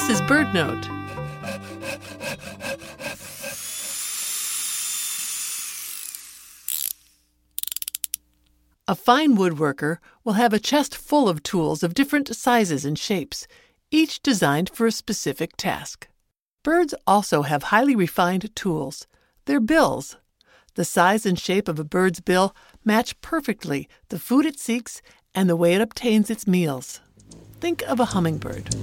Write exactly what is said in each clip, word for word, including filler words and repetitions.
This is BirdNote. A fine woodworker will have a chest full of tools of different sizes and shapes, each designed for a specific task. Birds also have highly refined tools, their bills. The size and shape of a bird's bill match perfectly the food it seeks and the way it obtains its meals. Think of a hummingbird.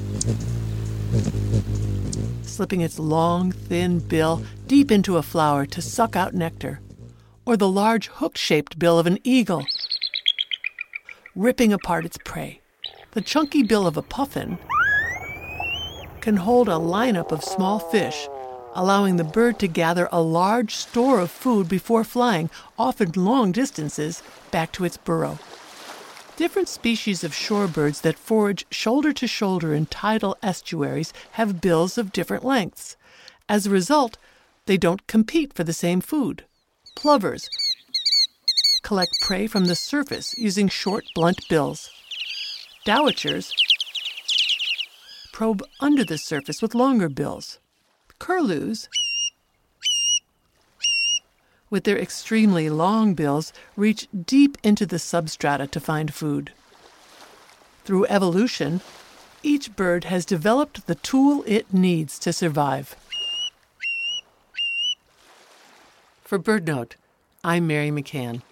Slipping its long, thin bill deep into a flower to suck out nectar, or the large hook-shaped bill of an eagle, ripping apart its prey. The chunky bill of a puffin can hold a lineup of small fish, allowing the bird to gather a large store of food before flying, often long distances, back to its burrow. Different species of shorebirds that forage shoulder to shoulder in tidal estuaries have bills of different lengths. As a result, they don't compete for the same food. Plovers collect prey from the surface using short, blunt bills. Dowitchers probe under the surface with longer bills. Curlews, with their extremely long bills, reach deep into the substrata to find food. Through evolution, each bird has developed the tool it needs to survive. For BirdNote, I'm Mary McCann.